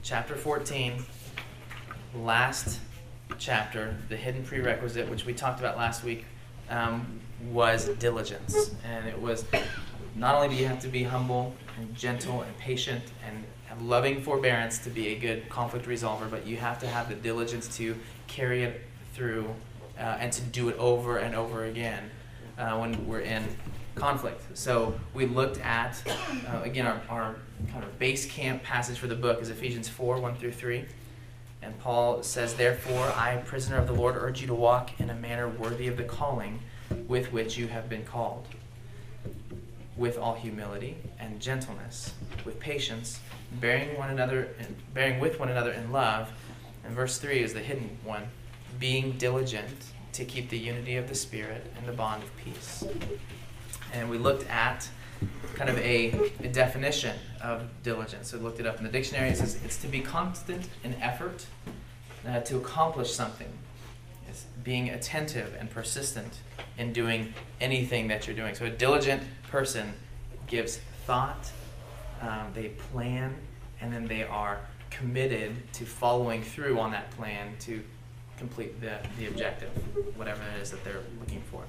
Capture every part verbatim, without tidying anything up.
chapter fourteen, last chapter, the hidden prerequisite, which we talked about last week, um, was diligence. And it was not only do you have to be humble and gentle and patient and have loving forbearance to be a good conflict resolver, but you have to have the diligence to carry it through uh, and to do it over and over again uh, when we're in conflict. So we looked at, uh, again, our, our kind of base camp passage for the book is Ephesians four, one through three. And Paul says, "Therefore, I, prisoner of the Lord, urge you to walk in a manner worthy of the calling with which you have been called, with all humility and gentleness, with patience, bearing one another, bearing with one another in love." And verse three is the hidden one, "being diligent to keep the unity of the Spirit and the bond of peace." And we looked at kind of a, a definition of diligence. So we looked it up in the dictionary. It says it's to be constant in effort uh, to accomplish something. It's being attentive and persistent in doing anything that you're doing. So a diligent person gives thought, um, they plan, and then they are committed to following through on that plan to complete the, the objective, whatever it is that they're looking for.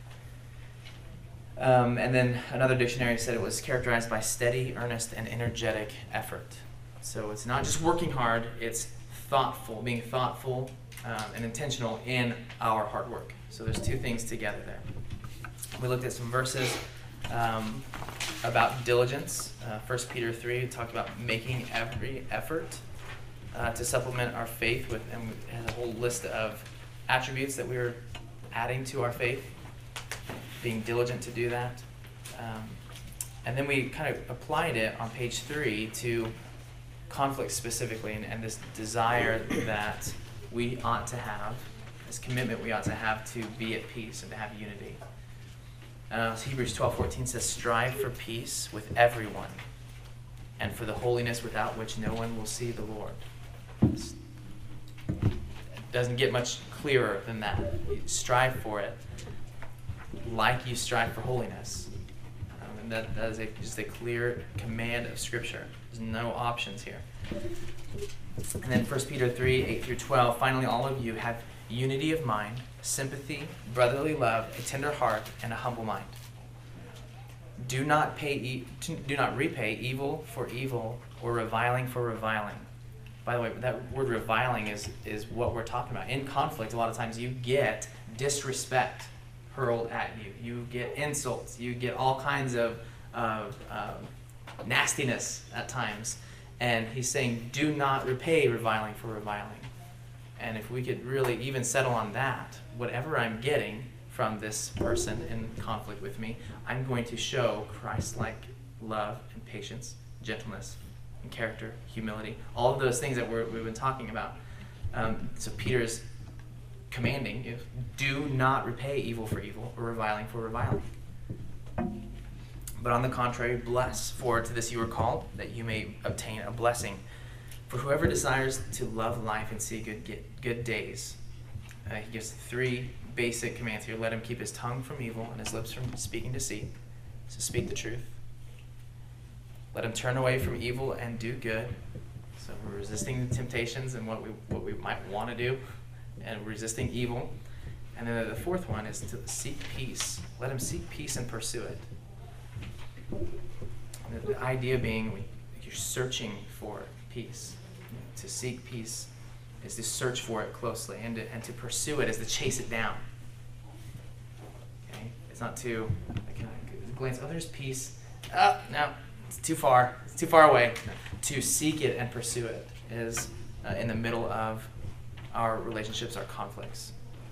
Um, and then another dictionary said it was characterized by steady, earnest, and energetic effort. So it's not just working hard, it's thoughtful, being thoughtful um, and intentional in our hard work. So there's two things together there. We looked at some verses um, about diligence. Uh, First Peter three, we talked about making every effort uh, to supplement our faith with, and it has a whole list of attributes that we were adding to our faith, being diligent to do that. Um, and then we kind of applied it on page three to conflict specifically, and, and this desire that we ought to have, this commitment we ought to have to be at peace and to have unity. Uh, so Hebrews twelve fourteen says, "Strive for peace with everyone, and for the holiness without which no one will see the Lord." It's, it doesn't get much clearer than that. You strive for it like you strive for holiness. Um, and that, that is a, just a clear command of Scripture. There's no options here. And then First Peter three, eight through twelve, "Finally, all of you have unity of mind, sympathy, brotherly love, a tender heart, and a humble mind. Do not pay, e- do not repay evil for evil or reviling for reviling." By the way, that word reviling is, is what we're talking about. In conflict, a lot of times you get disrespect hurled at you. You get insults. You get all kinds of, of um, nastiness at times. And he's saying, do not repay reviling for reviling. And if we could really even settle on that, whatever I'm getting from this person in conflict with me, I'm going to show Christ-like love and patience, gentleness, and character, humility, all of those things that we're, we've been talking about. Um, so Peter's commanding, if, do not repay evil for evil or reviling for reviling. But on the contrary, bless, for to this you are called, that you may obtain a blessing. For whoever desires to love life and see good get, good days, uh, he gives three basic commands here. Let him keep his tongue from evil and his lips from speaking deceit. So speak the truth. Let him turn away from evil and do good. So we're resisting the temptations and what we what we might want to do, and resisting evil. And then the fourth one is to seek peace. Let him seek peace and pursue it. And the idea being you're searching for peace. To seek peace is to search for it closely, and to, and to pursue it is to chase it down. Okay? It's not to like, glance, oh, there's peace. Oh, no, it's too far. It's too far away. To seek it and pursue it is uh, in the middle of our relationships, our conflicts.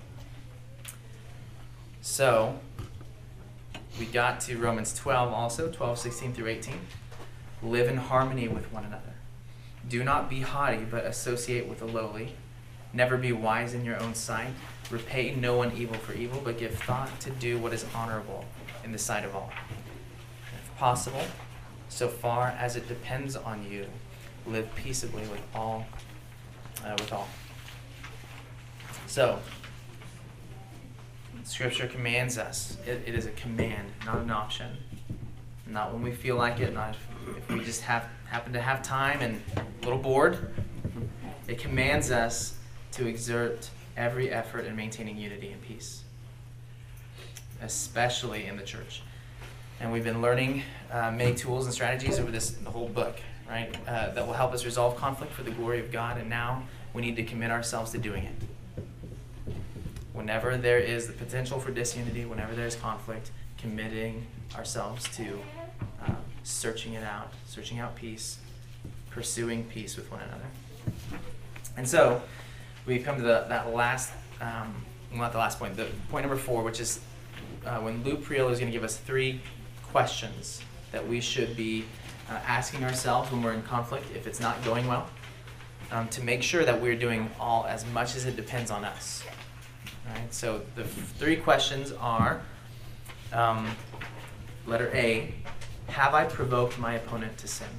So, we got to Romans twelve also, twelve, sixteen through eighteen. Live in harmony with one another. Do not be haughty, but associate with the lowly. Never be wise in your own sight. Repay no one evil for evil, but give thought to do what is honorable in the sight of all. If possible, so far as it depends on you, live peaceably with all. Uh, with all. So, Scripture commands us. It, it is a command, not an option. Not when we feel like it, not if we just have happen to have time and a little bored, it commands us to exert every effort in maintaining unity and peace, especially in the church. And we've been learning uh, many tools and strategies over this the whole book, right, uh, that will help us resolve conflict for the glory of God, and now we need to commit ourselves to doing it. Whenever there is the potential for disunity, whenever there's conflict, committing ourselves to um, searching it out, searching out peace, pursuing peace with one another. And so we've come to the, that last, um, well, not the last point, the point number four, which is uh, when Lou Priolo is going to give us three questions that we should be uh, asking ourselves when we're in conflict, if it's not going well, um, to make sure that we're doing all as much as it depends on us. All right, so the f- three questions are, um, letter A, have I provoked my opponent to sin?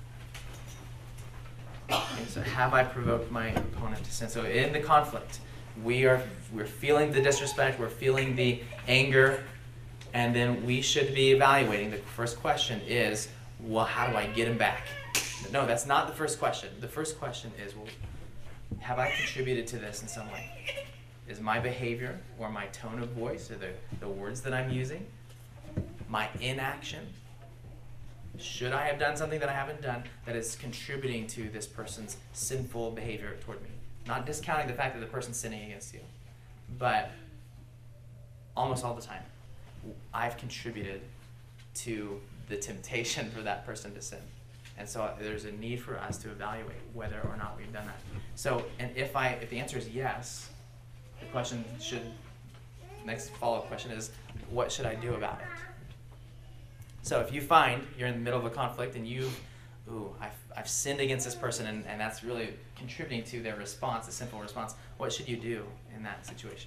Okay, so have I provoked my opponent to sin? So in the conflict, we are we're feeling the disrespect, we're feeling the anger, and then we should be evaluating. The first question is, well, how do I get him back? No, that's not the first question. The first question is, well, have I contributed to this in some way? Is my behavior or my tone of voice or the, the words that I'm using, my inaction, should I have done something that I haven't done that is contributing to this person's sinful behavior toward me? Not discounting the fact that the person's sinning against you, but almost all the time, I've contributed to the temptation for that person to sin. And so there's a need for us to evaluate whether or not we've done that. So, and if I, if the answer is yes, the question should, next follow-up question is, what should I do about it? So if you find you're in the middle of a conflict and you, ooh, I've, I've sinned against this person and, and that's really contributing to their response, a sinful response, what should you do in that situation?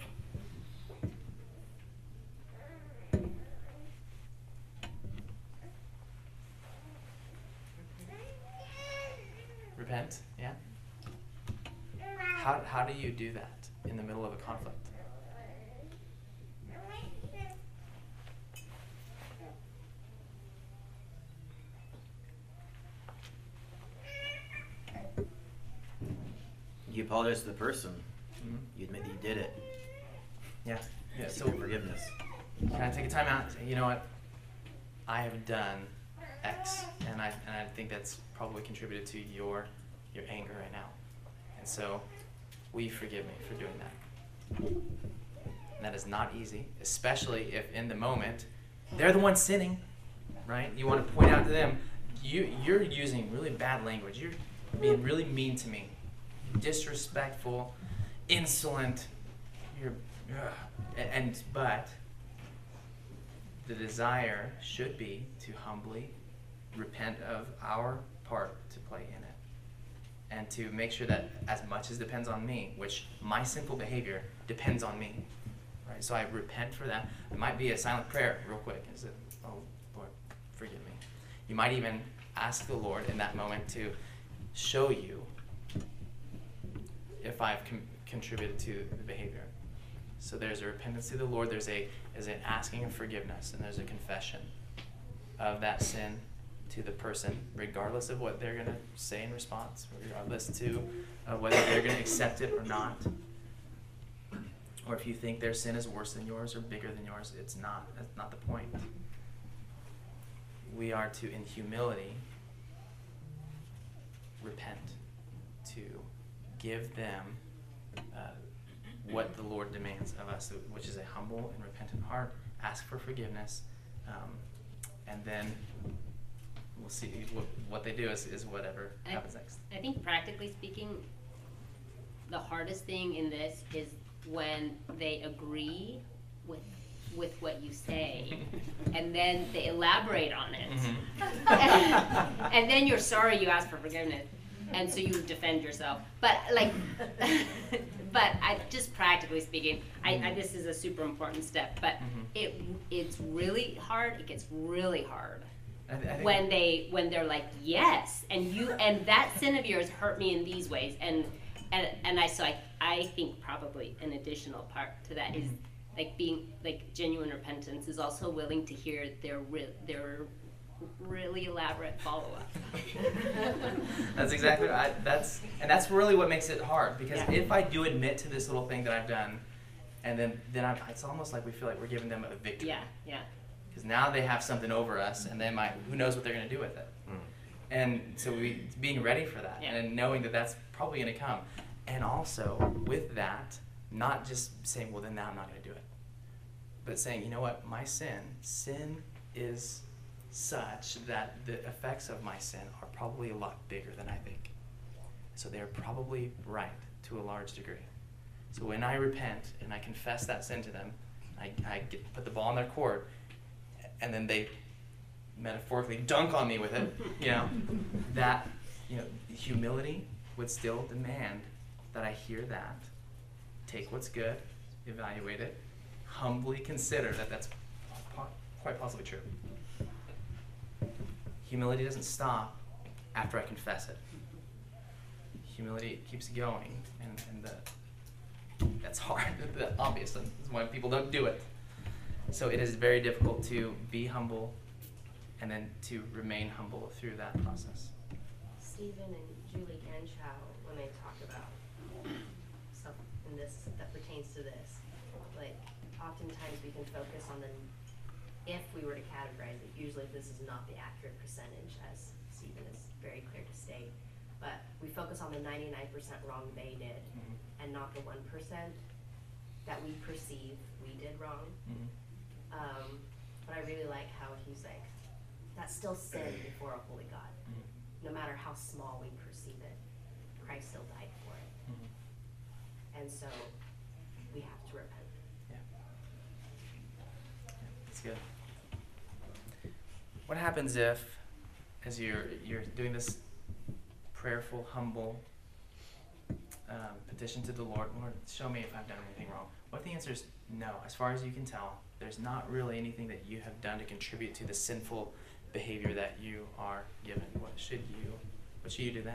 Repent, yeah? How, how do you do that in the middle of a conflict? You apologize to the person. Mm-hmm. You admit that you did it. Yeah. Yeah. Seek So their forgiveness. can I take a time out and say, you know what? I have done X, and I and I think that's probably contributed to your your anger right now. And so, will you forgive me for doing that? And that is not easy, especially if in the moment they're the ones sinning, right? You want to point out to them, you you're using really bad language. You're being really mean to me, disrespectful, insolent. You're, ugh. and, and but the desire should be to humbly repent of our part to play in it, and to make sure that as much as depends on me, which my sinful behavior depends on me, right? So I repent for that. It might be a silent prayer, real quick. Is it, oh Lord, forgive me. You might even ask the Lord in that moment to show you if I've com- contributed to the behavior. So there's a repentance to the Lord. There's a is an asking of forgiveness, and there's a confession of that sin to the person, regardless of what they're going to say in response, regardless to uh, whether they're going to accept it or not. Or if you think their sin is worse than yours or bigger than yours, it's not. That's not the point. We are to, in humility, repent, to give them uh, what the Lord demands of us, which is a humble and repentant heart, ask for forgiveness, um, and then we'll see what, what they do is, is whatever I, happens next. I think practically speaking, the hardest thing in this is when they agree with with what you say, and then they elaborate on it, Mm-hmm. and, and then you're sorry you asked for forgiveness, and so you defend yourself. But like, but I just practically speaking, I, I this is a super important step. But Mhm. it it's really hard. It gets really hard. I th- I think when they when they're like yes, and you and that sin of yours hurt me in these ways, and and and I so I I think probably an additional part to that is like being like genuine repentance is also willing to hear their re- their really elaborate follow-up. That's exactly right. I, that's and that's really what makes it hard, because Yeah. if I do admit to this little thing that I've done, and then then I, it's almost like we feel like we're giving them a victory. Yeah, yeah. Because now they have something over us, and they might, who knows what they're going to do with it. Mm. And so we being ready for that, Yeah. and knowing that that's probably going to come, and also with that, not just saying, well, then now I'm not going to do it, but saying, you know what, my sin, sin is such that the effects of my sin are probably a lot bigger than I think. So they're probably right to a large degree. So when I repent and I confess that sin to them, I, I get, put the ball in their court, and then they metaphorically dunk on me with it, you know, that, you know, humility would still demand that I hear that, take what's good, evaluate it, humbly consider that that's po- quite possibly true. Humility doesn't stop after I confess it. Humility keeps going, and, and the, that's hard, that's obvious, that's why people don't do it. So it is very difficult to be humble and then to remain humble through that process. Stephen and Julie Genschow, when they talk about stuff in this that pertains to this, like oftentimes we can focus on the, if we were to categorize it, usually this is not the accurate percentage, as Stephen is very clear to state, but we focus on the ninety-nine percent wrong they did, Mm-hmm. and not the one percent that we perceive we did wrong. Mm-hmm. Um, but I really like how he's like, that's still sin before a holy God. Mm-hmm. No matter how small we perceive it, Christ still died for it. Mm-hmm. And so we have to repent. Yeah. Yeah, that's good. What happens if, as you're you're doing this prayerful, humble um, petition to the Lord, Lord, show me if I've done anything wrong? What if the answer is no? As far as you can tell, there's not really anything that you have done to contribute to the sinful behavior that you are given. What should you, what should you do then?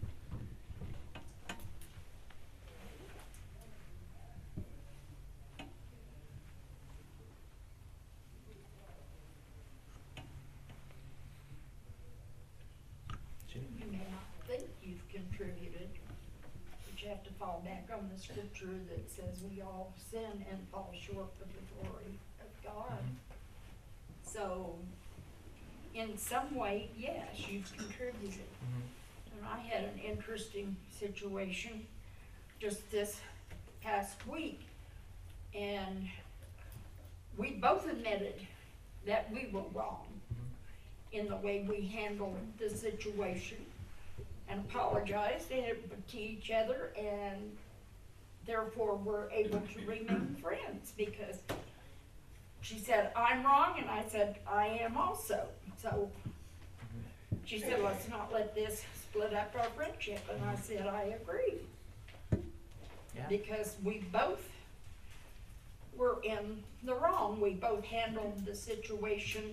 Judy? You may not think you've contributed, but you have to fall back on the scripture that says we all sin and fall short of the glory of God. Mhm. So, in some way, yes, you've contributed. Mhm. And I had an interesting situation just this past week, and we both admitted that we were wrong in the way we handled the situation, and apologized and to each other, and therefore were able to remain friends, because she said, I'm wrong, and I said, I am also. So she said, let's not let this split up our friendship, and I said, I agree. Yeah. Because we both were in the wrong. We both handled the situation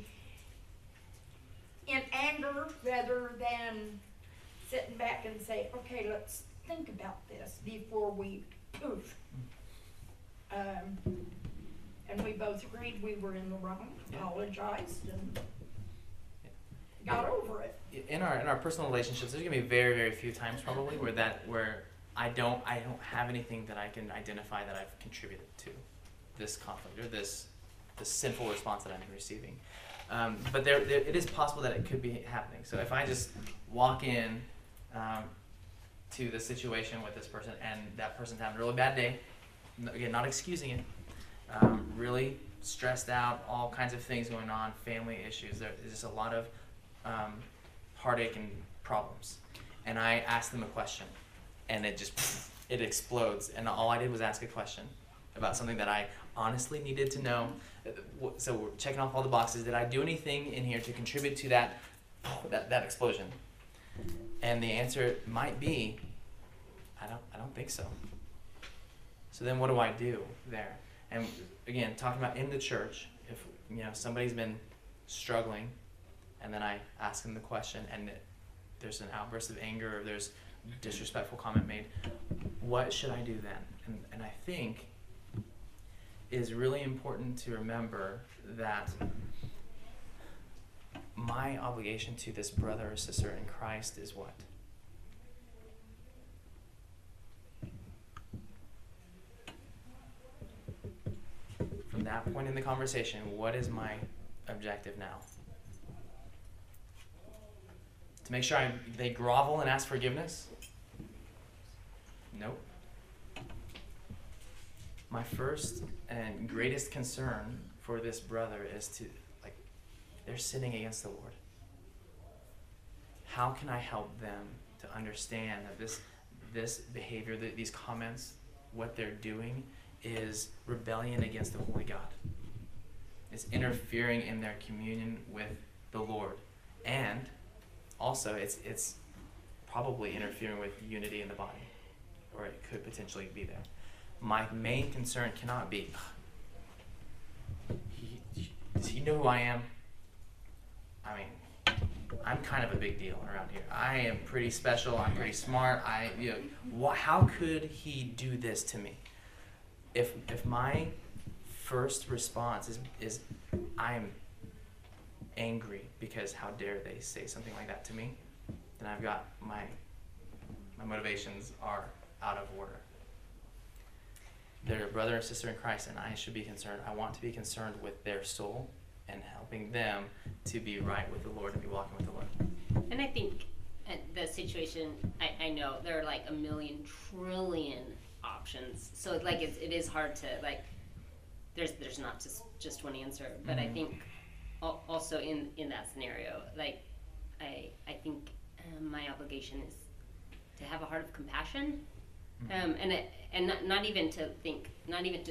in anger rather than sitting back and say, okay, let's think about this before we poof. Um, and we both agreed we were in the wrong, Yeah. apologized, and got over it. In our in our personal relationships, there's gonna be very very few times probably where that where I don't I don't have anything that I can identify that I've contributed to this conflict or this this sinful response that I'm receiving. Um, but there, there it is possible that it could be happening. So if I just walk in um, to the situation with this person and that person's having a really bad day, n- again not excusing it, um, really stressed out, all kinds of things going on, family issues. There's just a lot of um, heartache and problems. And I asked them a question, and it just it explodes. And all I did was ask a question about something that I honestly needed to know. So we're checking off all the boxes. Did I do anything in here to contribute to that that, that explosion? And the answer might be, I don't I don't think so. So then what do I do there? And again, talking about in the church, if you know somebody's been struggling, and then I ask them the question, and it, there's an outburst of anger, or there's disrespectful comment made, what should I do then? And and I think it is really important to remember that my obligation to this brother or sister in Christ is what? From that point in the conversation, what is my objective now? To make sure I, they grovel and ask forgiveness? Nope. My first and greatest concern for this brother is to, like, they're sinning against the Lord. How can I help them to understand that this this behavior, that these comments, what they're doing is rebellion against the Holy God? It's interfering in their communion with the Lord. And also it's it's probably interfering with unity in the body. Or it could potentially be there. My main concern cannot be, he, does he know who I am? I mean, I'm kind of a big deal around here. I am pretty special. I'm pretty smart. I, you know, wh- how could he do this to me? If if my first response is is I'm angry because how dare they say something like that to me, then I've got my my motivations are out of order. They're a brother or sister in Christ, and I should be concerned. I want to be concerned with their soul and helping them to be right with the Lord and be walking with the Lord. And I think at the situation, I, I know there are like a million trillion options. So it's like it's, it is hard to like. There's there's not just just one answer, but Mm-hmm. I think al- also in in that scenario, like I I think um, my obligation is to have a heart of compassion. Um, and it, and not, not even to think, not even to.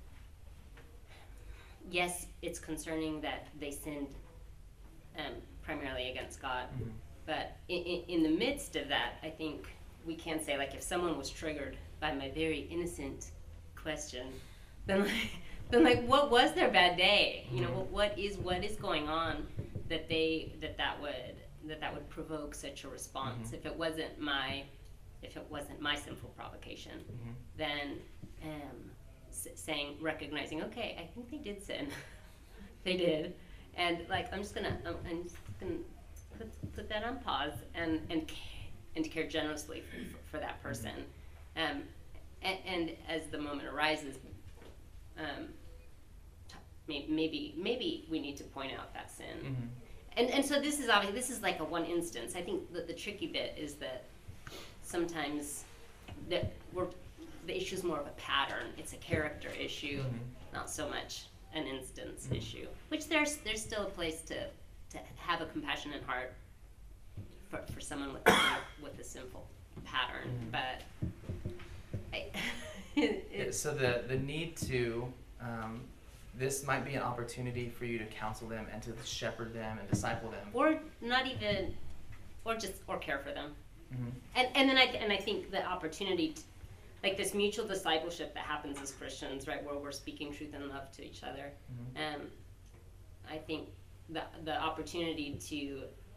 Yes, it's concerning that they sinned um, primarily against God, Mm-hmm. but in, in, in the midst of that, I think we can say, like, if someone was triggered by my very innocent question, then like, then like, what was their bad day? You know, what, what is what is going on that they that that would that that would provoke such a response? Mhm. If it wasn't my if it wasn't my sinful provocation, Mm-hmm. then um, s- saying, recognizing, okay, I think they did sin. They did. And like, I'm just gonna, I'm, I'm just gonna put, put that on pause and, and, ca- and care generously for, for that person. Um, and, and as the moment arises, um, t- may- maybe, maybe we need to point out that sin. Mm-hmm. And, and so this is obviously, this is like a one instance. I think that the tricky bit is that sometimes that we're, the issue is more of a pattern. It's a character issue, Mhm. not so much an instance Mhm. issue. Which there's there's still a place to, to have a compassionate heart for, for someone with a, with a sinful pattern. Mhm. But I, it, Yeah, it's, so the, the need to, um, this might be an opportunity for you to counsel them and to shepherd them and disciple them. or not even, or just or care for them. Mm-hmm. And and then I and I think the opportunity, to, like this mutual discipleship that happens as Christians, right, where we're speaking truth and love to each other. Mm-hmm. Um, I think the the opportunity to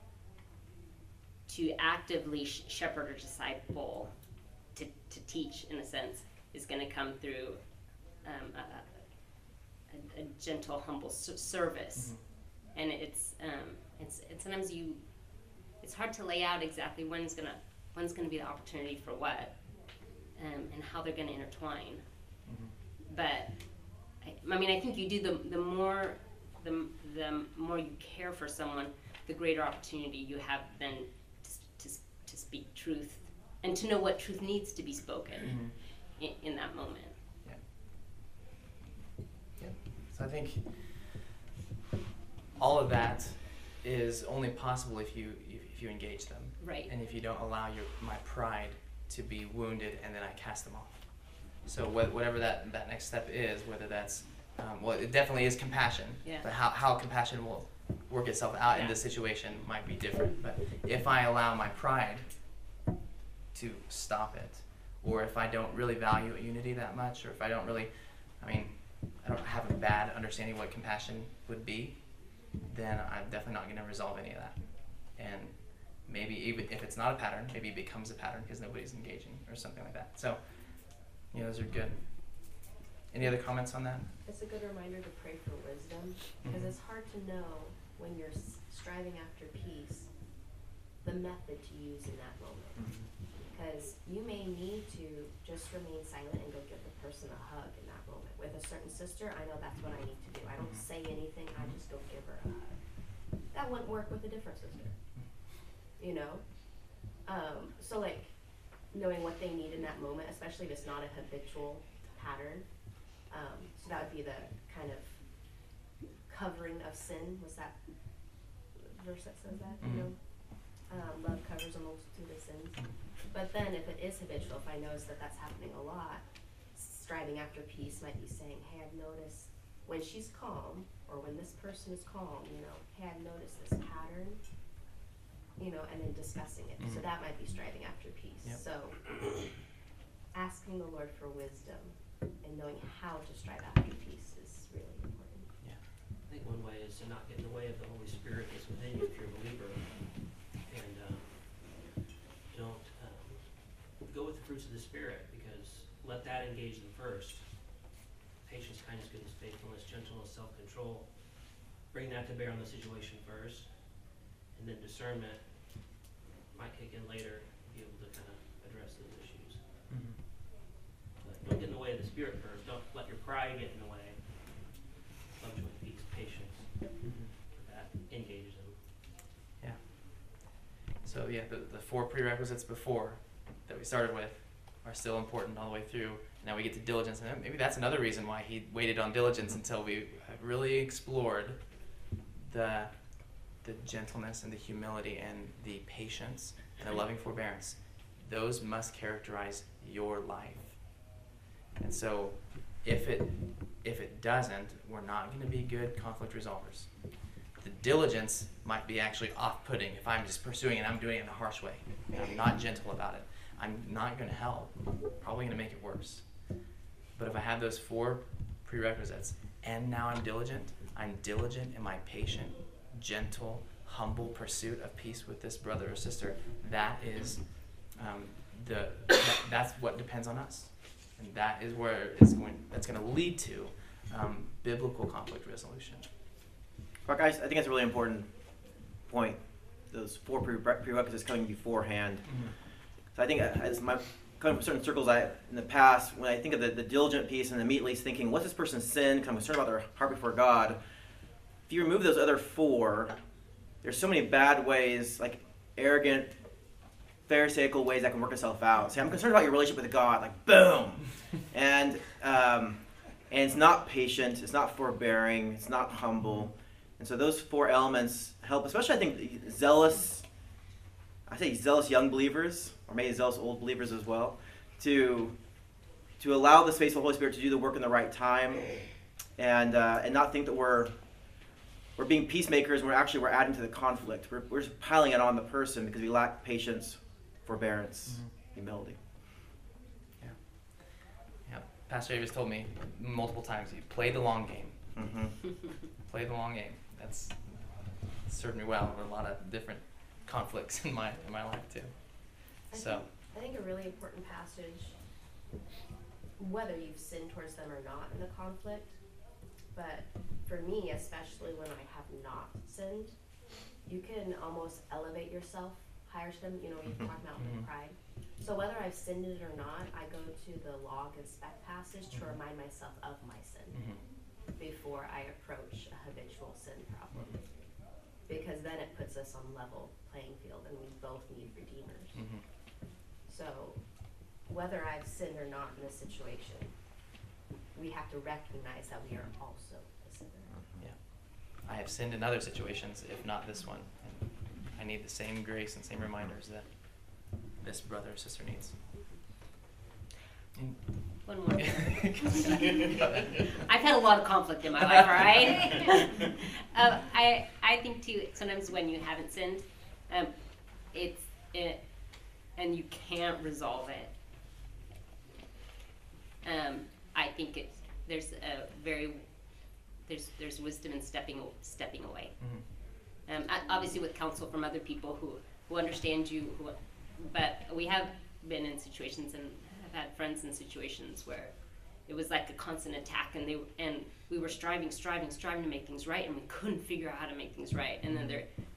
to actively sh- shepherd or disciple, to to teach in a sense, is going to come through um, a, a, a gentle, humble s- service, Mm-hmm. and it's um, it's it's sometimes you. It's hard to lay out exactly when's gonna when's gonna be the opportunity for what, um, and how they're gonna intertwine. Mm-hmm. But I, I mean, I think you do the the more the the more you care for someone, the greater opportunity you have then to to, to speak truth and to know what truth needs to be spoken Mm-hmm. in, in that moment. Yeah. So I think all of that is only possible if you if, if you engage them, Right. and if you don't allow your my pride to be wounded and then I cast them off. So wh- whatever that that next step is, whether that's um, well, it definitely is compassion. Yeah. But how how compassion will work itself out in Yeah. this situation might be different. But if I allow my pride to stop it, or if I don't really value unity that much, or if I don't really, I mean, I don't have a bad understanding of what compassion would be, then I'm definitely not going to resolve any of that. And maybe even if it's not a pattern, maybe it becomes a pattern because nobody's engaging or something like that. So, you know, those are good. Any other comments on that? It's a good reminder to pray for wisdom, because Mhm. it's hard to know when you're s- striving after peace, the method to use in that moment. Because you may need to just remain silent and go give the person a hug in that moment. With a certain sister, I know that's what I need to do. I don't say anything, I just go give her a hug. That wouldn't work with a different sister. You know? Um, so like, knowing what they need in that moment, especially if it's not a habitual pattern. Um, so that would be the kind of covering of sin. Was that verse that says that? You know? Um, love covers a multitude of sins. But then if it is habitual, if I notice that that's happening a lot, striving after peace might be saying, hey, I've noticed when she's calm, or when this person is calm, you know, hey, I've noticed this pattern, you know, and then discussing it. So Mhm. that might be striving after peace. Yep. So asking the Lord for wisdom and knowing how to strive after peace is really important. I think one way is to not get in the way of the Holy Spirit that's within you if you're a believer. And um, don't um, go with the fruits of the Spirit, because let that engage them first. Patience, kindness, goodness, faithfulness, gentleness, self-control. Bring that to bear on the situation first. And then discernment might kick in later to be able to kind of address those issues. Mhm. But don't get in the way of the Spirit first. Don't let your pride get in the way. Love, joy, peace, patience. Mhm. That engages them. Yeah. So yeah, the, the four prerequisites before that we started with are still important all the way through. Now we get to diligence, and maybe that's another reason why he waited on diligence until we have really explored the the gentleness and the humility and the patience and the loving forbearance. Those must characterize your life. And so if it if it doesn't, we're not going to be good conflict resolvers. The diligence might be actually off-putting if I'm just pursuing it and I'm doing it in a harsh way and I'm not gentle about it. I'm not going to help. Probably going to make it worse. But if I have those four prerequisites and now I'm diligent, I'm diligent in my patient, gentle, humble pursuit of peace with this brother or sister, that is um, the that, that's what depends on us. And that is where it's going that's going to lead to um, biblical conflict resolution. But guys, I think that's a really important point. Those four pre- prerequisites coming beforehand. So I think as my coming from certain circles, I in the past, when I think of the, the diligent piece and immediately thinking, what's this person's sin? Because I'm concerned about their heart before God. If you remove those other four, there's so many bad ways, like arrogant, pharisaical ways that can work itself out. See, I'm concerned about your relationship with God, like boom, and um, and it's not patient, it's not forbearing, it's not humble, and so those four elements help. Especially, I think zealous, I say zealous young believers, or maybe zealous old believers as well, to to allow the space of the Holy Spirit to do the work in the right time, and uh, and not think that we're we're being peacemakers and we're actually we're adding to the conflict. We're we're just piling it on the person because we lack patience, forbearance, Mhm. humility. Yeah. Yeah. Pastor Davis told me multiple times, you play the long game. Mm-hmm. Play the long game. That's served me well in a lot of different conflicts in my in my life too. I So think, I think a really important passage, whether you've sinned towards them or not in the conflict, but for me, especially when I have not sinned, you can almost elevate yourself higher to them. You know, you're talking about Mhm. with pride. So whether I've sinned it or not, I go to the log and spec passage to Mhm. remind myself of my sin mhm. before I approach a habitual sin problem. Because then it puts us on level playing field and we both need redeemers. Mhm. So whether I've sinned or not in this situation, we have to recognize that we are also a sinner. Yeah. I have sinned in other situations, if not this one. And I need the same grace and same reminders that this brother or sister needs. And One more. Go ahead. I've had a lot of conflict in my life, all right? um, I I think too. Sometimes when you haven't sinned, um, it's it, and you can't resolve it. Um, I think it's there's a very there's there's wisdom in stepping stepping away. Mhm. Um, o- obviously with counsel from other people who who understand you. Who, but we have been in situations and have had friends in situations where it was like a constant attack, and they and we were striving, striving, striving to make things right, and we couldn't figure out how to make things right. And then there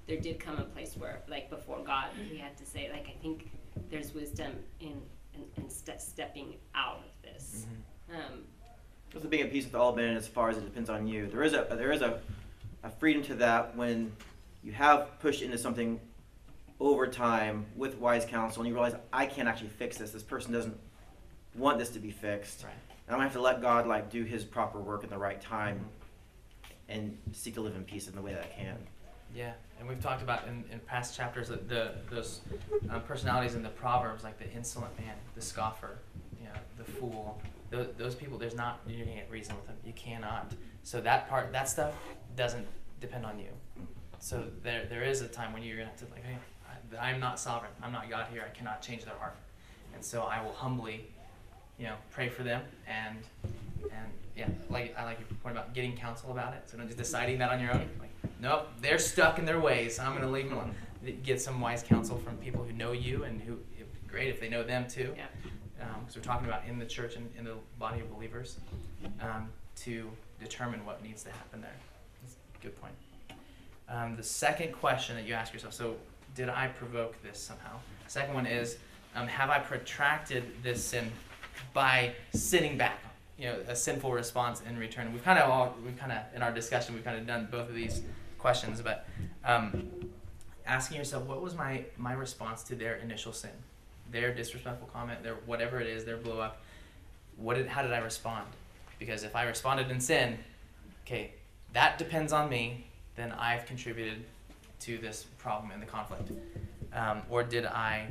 there did come a place where, like before God, he had to say, like, I think there's wisdom in in, in ste- stepping out of this. Mm-hmm. Um, Also being at peace with all men as far as it depends on you. There is a there is a, a freedom to that when you have pushed into something over time with wise counsel and you realize I can't actually fix this. This person doesn't want this to be fixed. Right. And I'm gonna have to let God like do his proper work in the right time Mm-hmm. and seek to live in peace in the way that I can. Yeah, and we've talked about in, in past chapters that the those um, personalities in the Proverbs, like the insolent man, the scoffer, you know, the fool. Those, those people, there's not, you can't reason with them. You cannot. So that part, that stuff doesn't depend on you. So there there is a time when you're gonna have to like, hey, I, I'm not sovereign. I'm not God here. I cannot change their heart. And so I will humbly, you know, pray for them and and yeah, like I like your point about getting counsel about it. So not just deciding that on your own. Like, nope, they're stuck in their ways. I'm gonna leave them alone. Get some wise counsel from people who know you and who it'd be great if they know them too. yeah. Because we're talking about in the church and in the body of believers, um, to determine what needs to happen there. That's a good point. Um, the second question that you ask yourself, so did I provoke this somehow? The second one is, um, have I protracted this sin by sitting back? You know, a sinful response in return. We've kind of all, we've kind of, in our discussion, we've kind of done both of these questions, but um, asking yourself, what was my, my response to their initial sin? Their disrespectful comment, their whatever it is, their blow up. What did? How did I respond? Because if I responded in sin, okay, that depends on me. Then I've contributed to this problem and the conflict. Um, or did I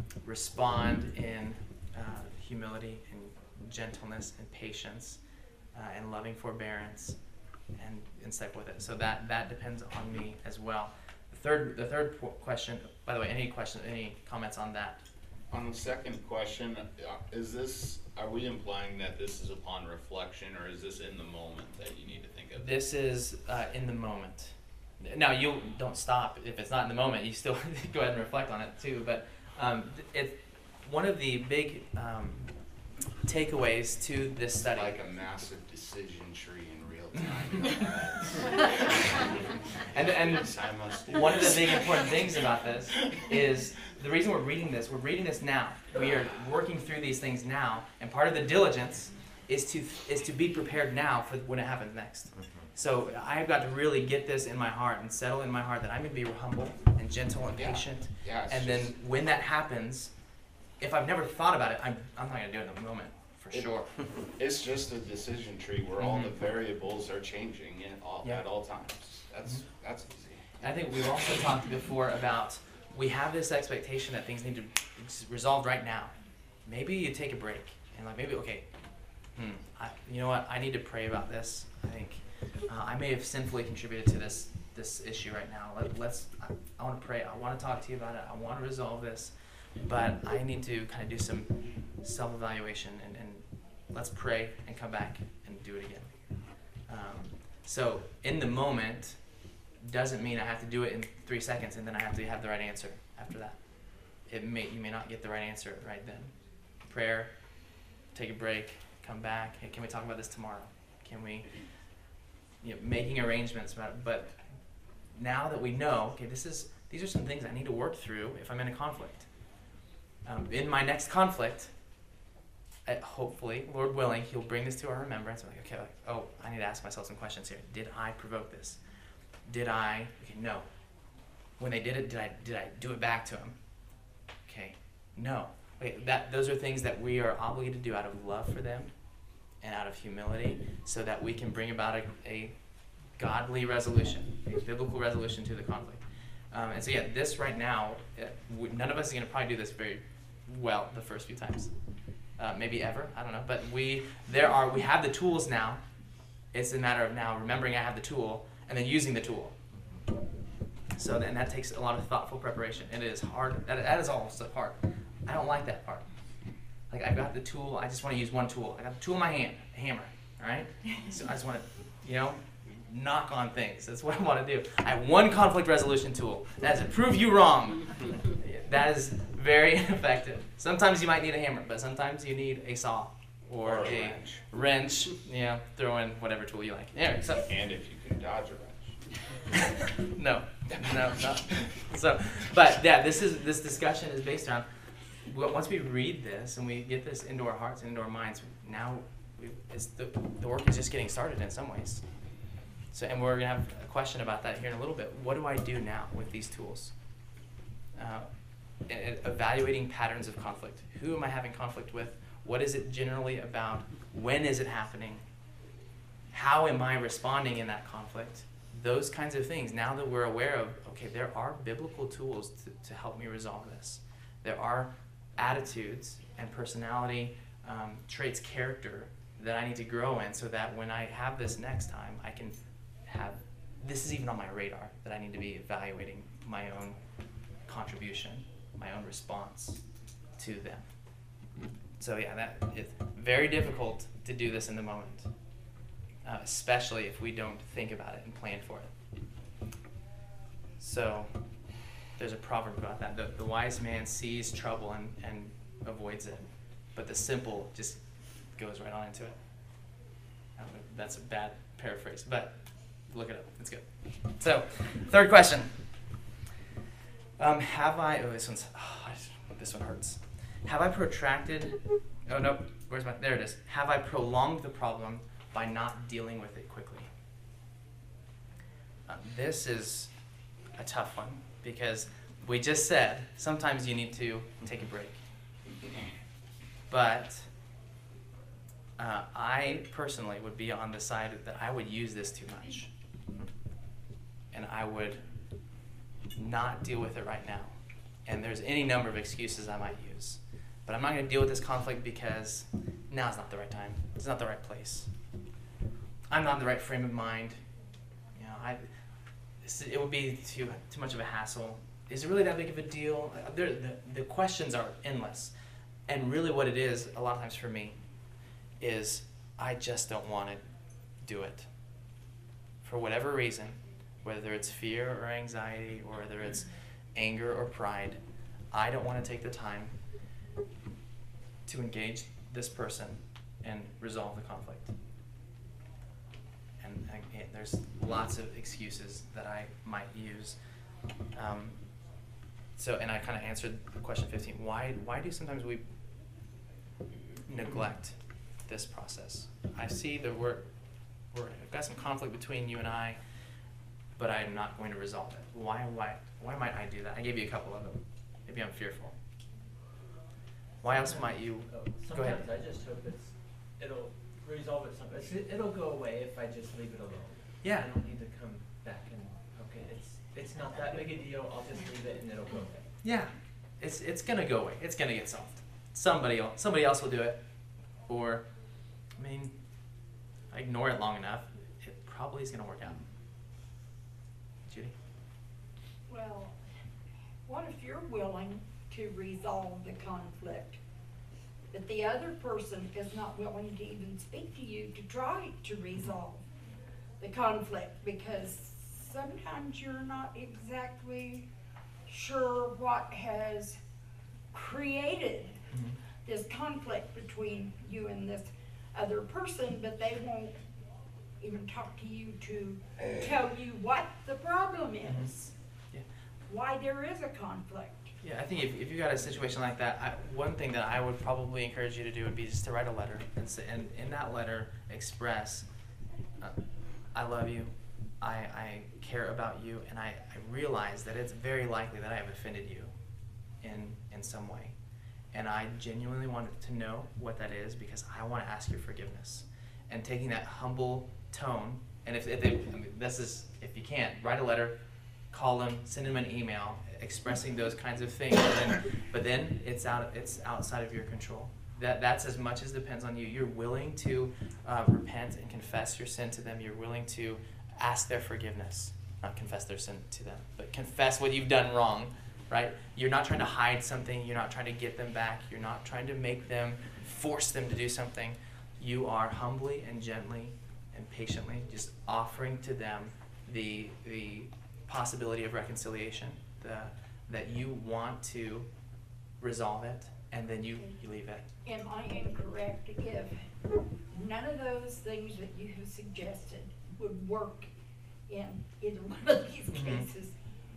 respond in uh, humility and gentleness and patience uh, and loving forbearance and and stick with it? So that that depends on me as well. The third the third question. By the way, any question, any comments on that? On the second question, uh, is this, are we implying that this is upon reflection, or is this in the moment that you need to think of? This is uh, in the moment. Now, you don't stop. If it's not in the moment, you still go ahead and reflect on it too. But um, it, one of the big um, takeaways to this It's study. like a massive decision tree in real time. in our heads. and and Yes, I must do one of the this. big important things about this is the reason we're reading this. We're reading this now. We are working through these things now, and part of the diligence is to is to be prepared now for when it happens next. So I've got to really get this in my heart and settle in my heart that I'm going to be humble and gentle and Yeah. patient. Yeah, it's And just- then when that happens, if I've never thought about it, I'm I'm not going to do it in the moment for It- sure. It's just a decision tree where all the Mhm. variables are changing at all, Yeah. at all times. That's Mhm. that's easy. I think we've also talked before about we have this expectation that things need to be resolved right now. Maybe you take a break and like maybe okay, hmm, I, you know what? I need to pray about this. I think uh, I may have sinfully contributed to this this issue right now. Let, let's. I, I want to pray. I want to talk to you about it. I want to resolve this, but I need to kind of do some self-evaluation and, and let's pray and come back and do it again. Um, so in the moment doesn't mean I have to do it in three seconds and then I have to have the right answer after that. It may you may not get the right answer right then. Prayer, take a break, come back. Hey, can we talk about this tomorrow? Can we, you know, making arrangements about it. But now that we know, okay, this is these are some things I need to work through if I'm in a conflict. Um, in my next conflict, I, hopefully, Lord willing, He'll bring this to our remembrance. I'm like, okay, like, oh, I need to ask myself some questions here. Did I provoke this? Did I? Okay, no. When they did it, did I did I do it back to them? Okay, no. Wait, that those are things that we are obligated to do out of love for them and out of humility, so that we can bring about a, a godly resolution, a biblical resolution to the conflict. Um, and so, yeah, this right now, uh, we, none of us is going to probably do this very well the first few times, uh, maybe ever. I don't know. But we there are we have the tools now. It's a matter of now remembering I have the tool and then using the tool. So then that takes a lot of thoughtful preparation. And it is hard. That, that is all stuff hard. I don't like that part. Like, I've got the tool. I just want to use one tool. I got the tool in my hand, a hammer, all right? So I just want to, you know, knock on things. That's what I want to do. I have one conflict resolution tool. That is to prove you wrong. That is very effective. Sometimes you might need a hammer, but sometimes you need a saw or, Or a a wrench. wrench. Yeah, throw in whatever tool you like. Anyway, so And if you can dodge a wrench. no, no, no. So, but yeah, this is this discussion is based on w- once we read this and we get this into our hearts and into our minds. Now, we, it's the the work is just getting started in some ways. So, and we're gonna have a question about that here in a little bit. What do I do now with these tools? Uh, e- evaluating patterns of conflict. Who am I having conflict with? What is it generally about? When is it happening? How am I responding in that conflict? Those kinds of things. Now that we're aware of, okay, there are biblical tools to, to help me resolve this. There are attitudes and personality um, traits, character that I need to grow in so that when I have this next time, I can have, this is even on my radar, that I need to be evaluating my own contribution, my own response to them. So yeah, that it's very difficult to do this in the moment, uh, especially if we don't think about it and plan for it. So there's a proverb about that. The, the wise man sees trouble and, and avoids it, but the simple just goes right on into it. I don't know, that's a bad paraphrase, but look it up. It's good. So, third question. Um, have I, oh, this one's, oh, I just, this one hurts. Have I protracted, oh no, where's my, there it is. Have I prolonged the problem by not dealing with it quickly? Uh, this is a tough one because we just said sometimes you need to take a break. But uh, I personally would be on the side that I would use this too much. And I would not deal with it right now. And there's any number of excuses I might use. But I'm not going to deal with this conflict because now's not the right time. It's not the right place. I'm not in the right frame of mind. You know, I, this, it would be too too much of a hassle. Is it really that big of a deal? There, the, the questions are endless. And really what it is, a lot of times for me, is I just don't want to do it. For whatever reason, whether it's fear or anxiety, or whether it's anger or pride, I don't want to take the time to engage this person and resolve the conflict. And again, there's lots of excuses that I might use. Um, so, and I kind of answered question fifteen. Why, why do sometimes we neglect this process? I see that we're, we're, I've got some conflict between you and I, but I'm not going to resolve it. Why, why, why might I do that? I gave you a couple of them. Maybe I'm fearful. Why else might you? Oh, Go ahead. sometimes I just hope it's, it'll resolve it some, it's, it'll go away if I just leave it alone. Yeah. I don't need to come back and, okay, it's, it's not that big a deal, I'll just leave it and it'll go away. Yeah, it's it's gonna go away. It's gonna get solved. Somebody else, somebody else will do it, or, I mean, I ignore it long enough, it probably is gonna work out. Judy. Well, what if you're willing to resolve the conflict, but the other person is not willing to even speak to you to try to resolve the conflict, because sometimes you're not exactly sure what has created Mm-hmm. this conflict between you and this other person, but they won't even talk to you to tell you what the problem is, Yeah. why there is a conflict. Yeah, I think if, if you got a situation like that, I, one thing that I would probably encourage you to do would be just to write a letter and, say, and in that letter express, uh, I love you, I, I care about you, and I, I realize that it's very likely that I have offended you in in some way. And I genuinely want to know what that is because I want to ask your forgiveness. And taking that humble tone, and if, if they, I mean, this is, if you can't, write a letter, call them, send them an email, expressing those kinds of things. But then, but then it's out, it's outside of your control. That that's as much as depends on you. You're willing to uh, repent and confess your sin to them. You're willing to ask their forgiveness, not confess their sin to them, but confess what you've done wrong. Right? You're not trying to hide something. You're not trying to get them back. You're not trying to make them, force them to do something. You are humbly and gently and patiently just offering to them the the possibility of reconciliation, the, that you want to resolve it, and then you, you leave it. Am I incorrect if none of those things that you have suggested would work in either one of these Mhm. cases?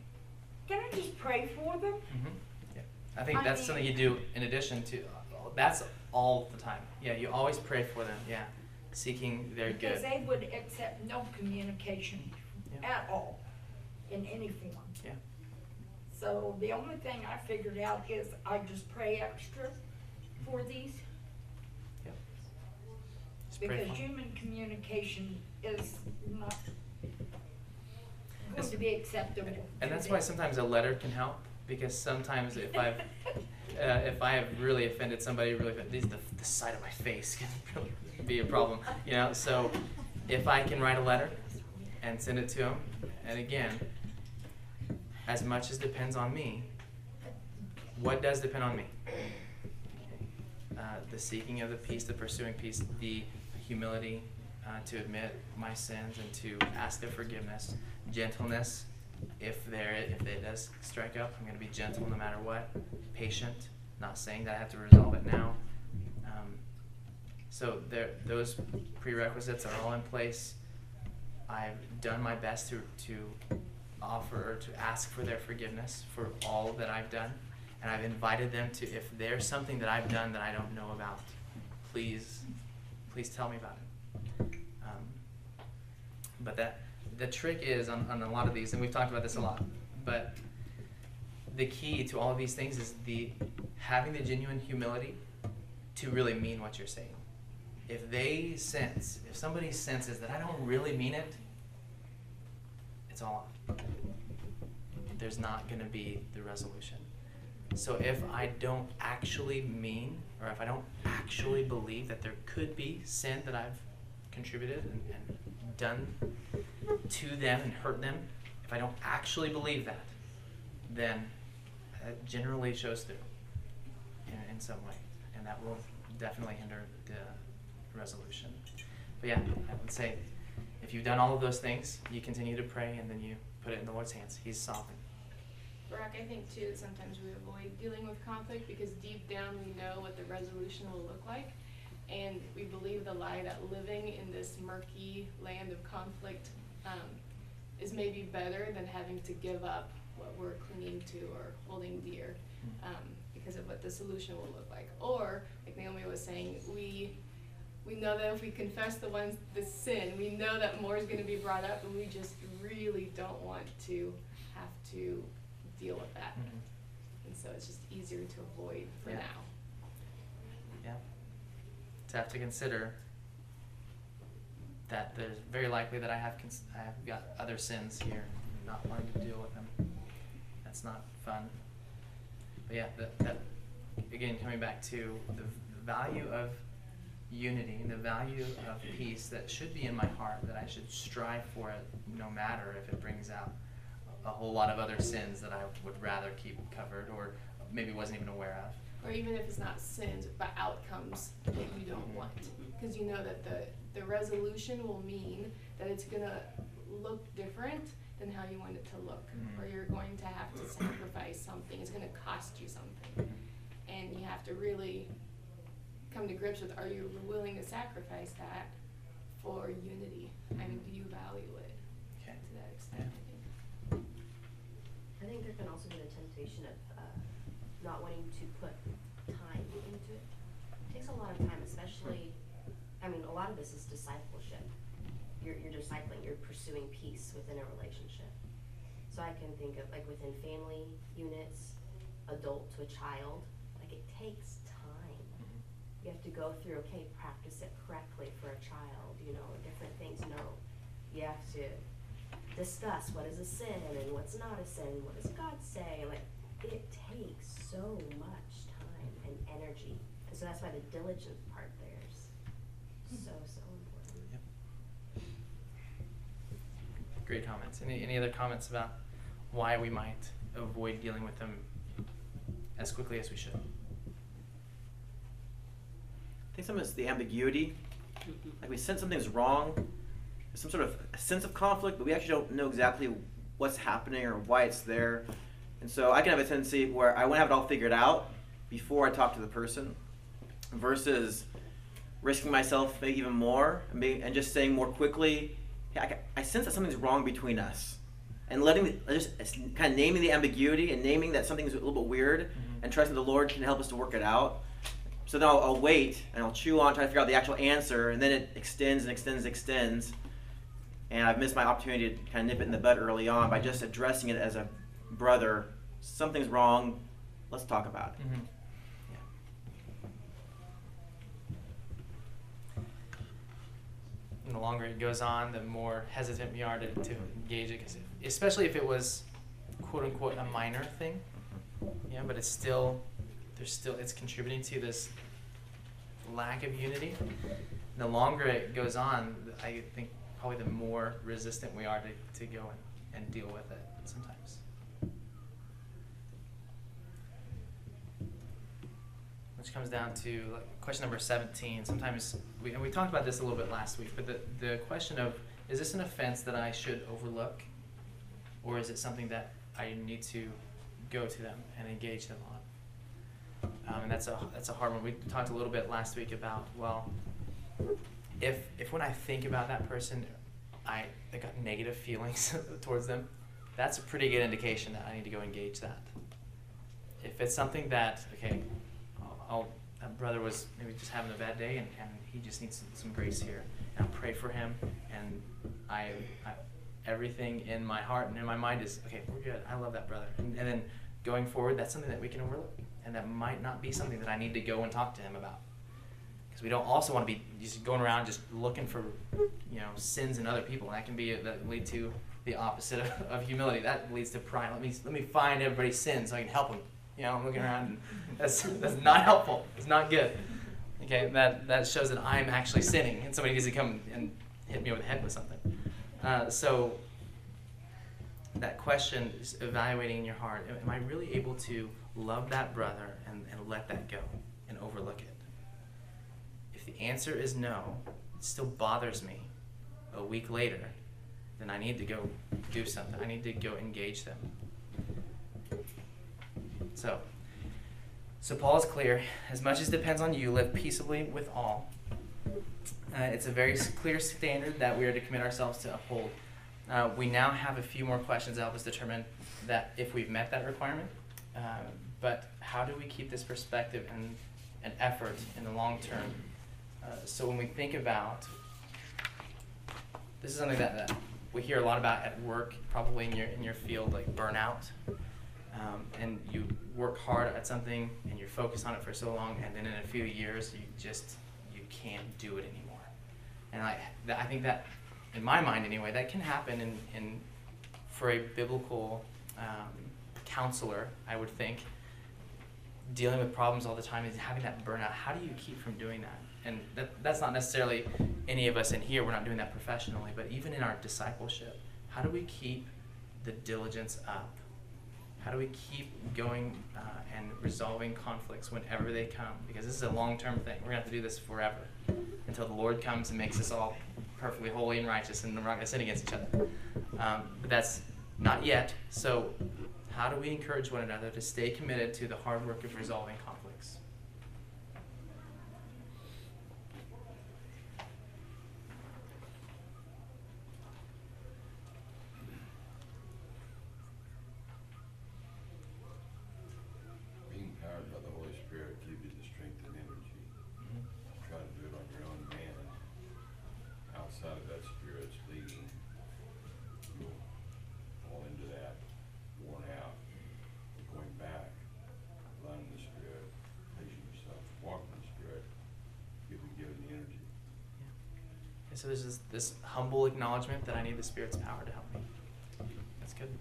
can I just pray for them? Mm-hmm. Yeah. I think I that's mean- something you do in addition to, that's all the time. Yeah, you always pray for them, yeah, seeking their Because good. they would accept no communication Yeah. at all, in any form. Yeah. So the only thing I figured out is I just pray extra for these, Yep. Just pray because for 'em. human communication is not going It's- to be acceptable. And to that's why them. sometimes a letter can help, because sometimes if I've, uh, if I have really offended somebody, really, offended, these, the, the side of my face can really be a problem, you know, so if I can write a letter and send it to them, and again, as much as depends on me, what does depend on me? Uh, the seeking of the peace, the pursuing peace, the humility uh, to admit my sins and to ask their forgiveness, gentleness. If there, if it does strike up, I'm going to be gentle no matter what. Patient, not saying that I have to resolve it now. Um, so there, those prerequisites are all in place. I've done my best to to offer or to ask for their forgiveness for all that I've done, and I've invited them to, if there's something that I've done that I don't know about, please, please tell me about it. Um, but that. The trick is on, on a lot of these, and we've talked about this a lot, but the key to all of these things is the having the genuine humility to really mean what you're saying. If they sense, if somebody senses that I don't really mean it, it's all off. There's not going to be the resolution. So if I don't actually mean, or if I don't actually believe that there could be sin that I've contributed and, and done to them and hurt them, if I don't actually believe that, then it generally shows through in, in some way, and that will definitely hinder the resolution. But yeah, I would say if you've done all of those things, you continue to pray, and then you put it in the Lord's hands. He's sovereign. Brock, I think too, sometimes we avoid dealing with conflict because deep down we know what the resolution will look like. And we believe the lie that living in this murky land of conflict um, is maybe better than having to give up what we're clinging to or holding dear um, because of what the solution will look like. Or, like Naomi was saying, we we know that if we confess the ones the sin, we know that more is going to be brought up, and we just really don't want to have to deal with that. Mm-hmm. And so it's just easier to avoid for Yeah. now. Yeah. To have to consider that there's very likely that I have cons- I have got other sins here, and not wanting to deal with them. That's not fun. But yeah, that, that again, coming back to the, the value of unity, the value of peace that should be in my heart, that I should strive for it no matter if it brings out a whole lot of other sins that I would rather keep covered or maybe wasn't even aware of. Or even if it's not sins, but outcomes that you don't want. Because you know that the, the resolution will mean that it's going to look different than how you want it to look. Mhm. Or you're going to have to sacrifice something. It's going to cost you something. And you have to really come to grips with, are you willing to sacrifice that for unity? I mean, do you value it Okay. to that extent? Yeah. I think. I think there can also be the temptation of uh, not wanting to put time into it. It takes a lot of time, especially, I mean, a lot of this is discipleship. You're, you're discipling, you're pursuing peace within a relationship. So I can think of, like, within family units, adult to a child, like, it takes time. You have to go through, okay, practice it correctly for a child, you know, different things, no. You have to discuss what is a sin and what's not a sin, what does God say, like, it takes so much time and energy. And so that's why the diligent part there is so, so important. Yep. Great comments. Any any other comments about why we might avoid dealing with them as quickly as we should? I think some of it's the ambiguity. Like we sense something's wrong. There's some sort of sense of conflict, but we actually don't know exactly what's happening or why it's there. And so I can have a tendency where I want to have it all figured out before I talk to the person versus risking myself maybe even more and, being, and just saying more quickly, hey, I, I sense that something's wrong between us. and letting the, just kind of naming the ambiguity and naming that something's a little bit weird, Mhm. and trusting the Lord can help us to work it out. So then I'll, I'll wait and I'll chew on, try to figure out the actual answer, and then it extends and extends and extends. And I've missed my opportunity to kind of nip it in the bud early on by just addressing it as a brother. Something's wrong. Let's talk about it. Mhm. And the longer it goes on, the more hesitant we are to, to engage it, 'cause it, especially if it was quote unquote a minor thing. Yeah, but it's still, there's still, it's contributing to this lack of unity. And the longer it goes on, I think probably the more resistant we are to, to go and, and deal with it sometimes. Which comes down to like, question number seventeen. Sometimes, we, and we talked about this a little bit last week, but the, the question of, is this an offense that I should overlook? Or is it something that I need to go to them and engage them on? Um, and that's a, that's a hard one. We talked a little bit last week about, well, if, if when I think about that person, I, I got negative feelings towards them, that's a pretty good indication that I need to go engage that. If it's something that, okay, I'll, that brother was maybe just having a bad day and, and he just needs some, some grace here. And I'll pray for him, and I, I, everything in my heart and in my mind is, okay, we're good. I love that brother. And, and then going forward, that's something that we can overlook. And that might not be something that I need to go and talk to him about. Because we don't also want to be just going around just looking for, you know, sins in other people. And that can be, that lead to the opposite of, of humility. That leads to pride. Let me, let me find everybody's sins so I can help them. You know, I'm looking around, and that's that's not helpful. It's not good. Okay, that that shows that I'm actually sinning, and somebody needs to come and hit me over the head with something. Uh, so that question is evaluating in your heart: am I really able to love that brother and, and let that go and overlook it? If the answer is no, it still bothers me a week later, then I need to go do something. I need to go engage them. So, so Paul is clear. As much as it depends on you, live peaceably with all. Uh, it's a very clear standard that we are to commit ourselves to uphold. Uh, we now have a few more questions that help us determine that if we've met that requirement. Um, but how do we keep this perspective and, and effort in the long term? Uh, so when we think about, this is something that, that we hear a lot about at work, probably in your in your field, like burnout. Um, and you work hard at something and you're focused on it for so long, and then in a few years you just you can't do it anymore. And I th- I think that, in my mind anyway, that can happen in, in for a biblical um, counselor, I would think, dealing with problems all the time and having that burnout. How do you keep from doing that? And that that's not necessarily any of us in here. We're not doing that professionally, but even in our discipleship, how do we keep the diligence up? How do we keep going uh, and resolving conflicts whenever they come? Because this is a long-term thing. We're going to have to do this forever until the Lord comes and makes us all perfectly holy and righteous, and we're not going to sin against each other. Um, but that's not yet. So how do we encourage one another to stay committed to the hard work of resolving conflicts? Outside of that Spirit's leading, you'll fall into that, worn out, going back, allowing the Spirit, placing yourself, walking in the Spirit, you'll be given the energy. Okay, so there's this, this humble acknowledgement that I need the Spirit's power to help me. That's good.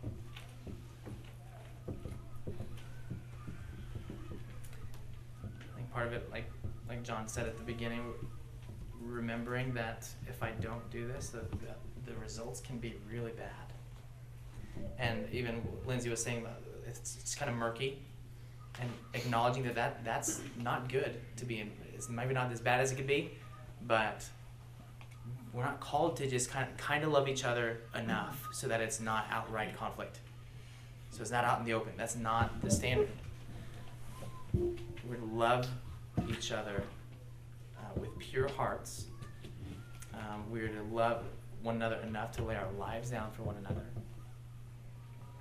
I think part of it, like like John said at the beginning, remembering that if I don't do this, the, the, the results can be really bad. And even Lindsay was saying that it's, it's kind of murky, and acknowledging that, that that's not good to be in. It's maybe not as bad as it could be, but we're not called to just kind of, kind of love each other enough so that it's not outright conflict. So it's not out in the open. That's not the standard. We're to love each other uh, with pure hearts. Um, we're to love one another enough to lay our lives down for one another.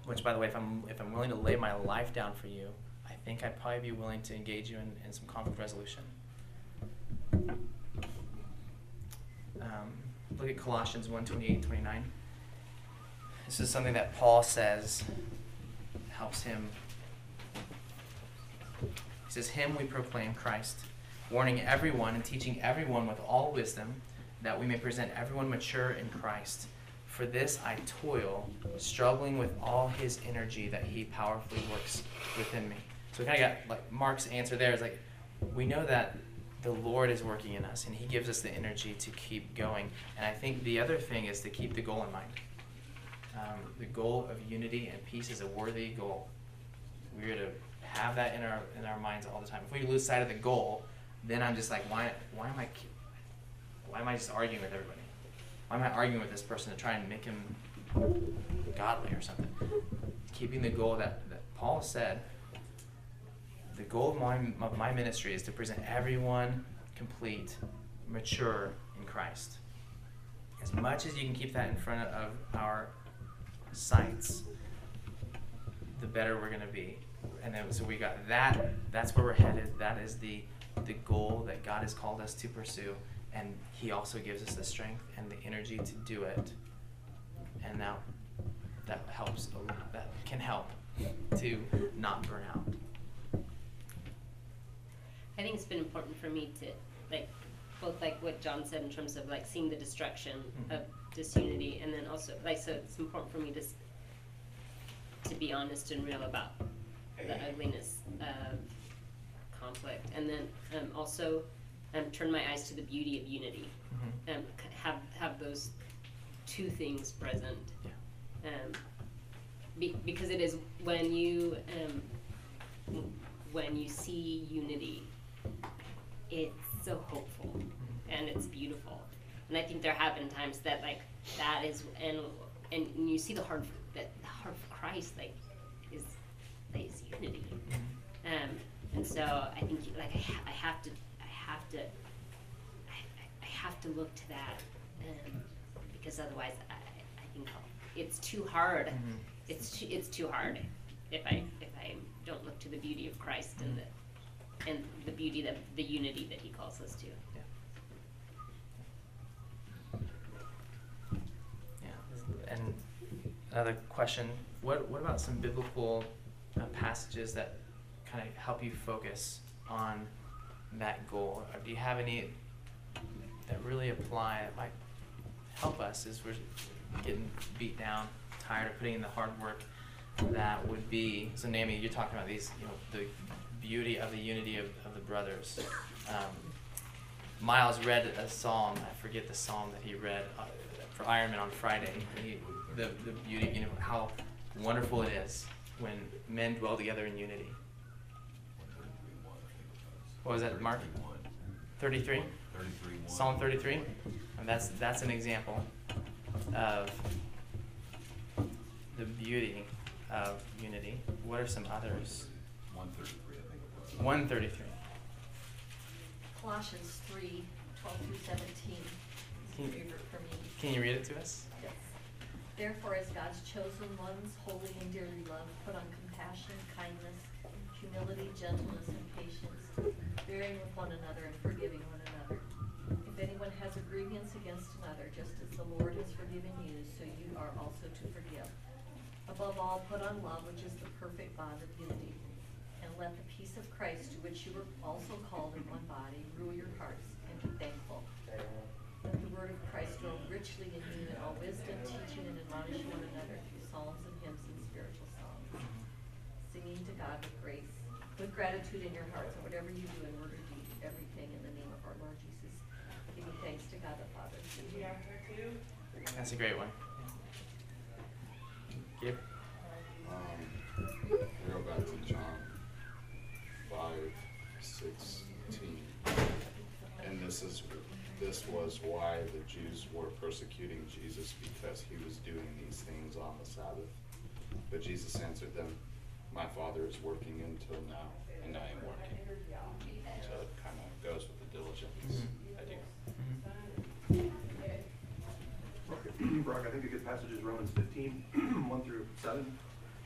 which, by the way, if I'm if I'm willing to lay my life down for you, I think I'd probably be willing to engage you in, in some conflict resolution. Um, look at Colossians one twenty-eight, twenty-nine. This is something that Paul says helps him. He says, "Him we proclaim, Christ, warning everyone and teaching everyone with all wisdom, that we may present everyone mature in Christ. For this I toil, struggling with all his energy that he powerfully works within me." So we kind of got, like, Mark's answer there is like, we know that the Lord is working in us and he gives us the energy to keep going. And I think the other thing is to keep the goal in mind. Um, the goal of unity and peace is a worthy goal. We're to have that in our in our minds all the time. If we lose sight of the goal, then I'm just like, why why am I why am I just arguing with everybody? Why am I arguing with this person to try and make him godly or something? Keeping the goal that, that Paul said, the goal of my, of my ministry is to present everyone complete, mature in Christ. As much as you can keep that in front of our sights, the better we're going to be. And then, so we got that, that's where we're headed. That is the, the goal that God has called us to pursue. And he also gives us the strength and the energy to do it. And now that helps, that can help to not burn out. I think it's been important for me to, like, both like what John said in terms of like seeing the destruction Mm-hmm. of disunity, and then also like, so it's important for me to s- to be honest and real about the ugliness of conflict, and then um, also um, turn my eyes to the beauty of unity. Mm-hmm. Um, c- have have those two things present. Yeah. Um, be, because it is when you um, w- when you see unity, it's so hopeful and it's beautiful. And I think there have been times that like that is, and and you see the heart of, that the heart of Christ like is like, is unity. Um, and so I think like I, ha- I have to I have to I, I have to look to that, um, because otherwise I, I think I'll, it's too hard. Mhm. It's too, it's too hard if I if I don't look to the beauty of Christ and the and the beauty that the unity that he calls us to. Yeah. And another question, what what about some biblical uh, passages that kind of help you focus on that goal? Or do you have any that really apply, that might help us as we're getting beat down, tired of putting in the hard work? That would be, so Naomi, you're talking about these, you know, the beauty of the unity of, of the brothers. Um, Miles read a psalm, I forget the psalm that he read uh, for Ironman on Friday. He, the, the beauty, you know, how wonderful it is when men dwell together in unity. What was that, Mark? thirty-three? Thirty-three one. Psalm thirty-three? And that's, that's an example of the beauty of unity. What are some others? One thirty-three, I think it was. one thirty-three. Colossians three, twelve through seventeen is Can a you- favorite for me. Can you read it to us? Yes. Therefore, as God's chosen ones, holy and dearly loved, put on compassion, kindness, humility, gentleness, and patience, bearing with one another and forgiving one another. If anyone has a grievance against another, just as the Lord has forgiven you, so you are also to forgive. Above all, put on love, which is the perfect bond of unity. And let the peace of Christ, to which you were also called in one body, rule your hearts, and be thankful. Let the word of Christ dwell richly in you in all wisdom, teaching and admonishing one another through psalms and hymns and spiritual songs, singing to God with grace, with gratitude in your hearts, and whatever you do in word or deed, everything in the name of our Lord Jesus, giving thanks to God the Father. That's a great one. Gabe? Um, we go back to John five sixteen, and this is this was why the Jews were persecuting Jesus, because he was doing these things on the Sabbath. But Jesus answered them, "My Father is working until now, and I am working." So it kind of goes with the diligence idea. Brock, I think a good passage is Romans fifteen, one through seven.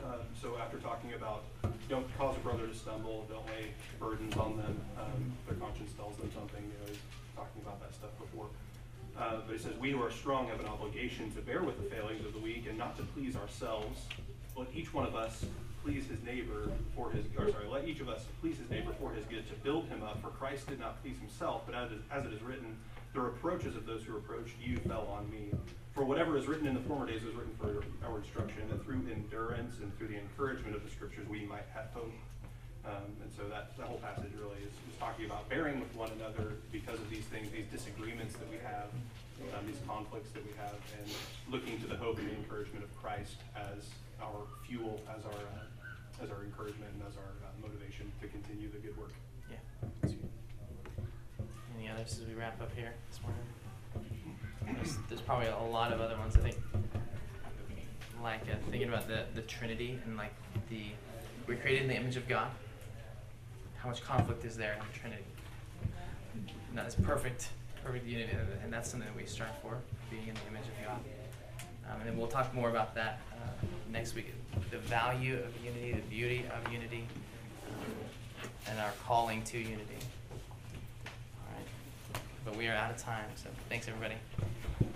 Um, so after talking about don't cause a brother to stumble, don't lay burdens on them, um, their conscience tells them something, you know, he's talking about that stuff before. Uh, but he says, we who are strong have an obligation to bear with the failings of the weak and not to please ourselves. Let each one of us please his neighbor for his, or sorry, let each of us please his neighbor for his good, to build him up, for Christ did not please himself, but as, as it is written, the reproaches of those who reproached you fell on me. For whatever is written in the former days was written for our instruction, that through endurance and through the encouragement of the scriptures we might have hope. Um, and so that, that whole passage really is, is talking about bearing with one another because of these things, these disagreements that we have, um, these conflicts that we have, and looking to the hope and the encouragement of Christ as our fuel, as our uh, as our encouragement, and as our uh, motivation to continue the good work. Yeah. Any others as we wrap up here this morning? There's, there's probably a lot of other ones. I think, like uh, thinking about the the Trinity and like the we're created in the image of God. How much conflict is there in the Trinity? Not as perfect, perfect unity, and that's something that we strive for, being in the image of God. Um, and then we'll talk more about that uh, next week. The value of unity, the beauty of unity, um, and our calling to unity. All right, but we are out of time, so thanks everybody.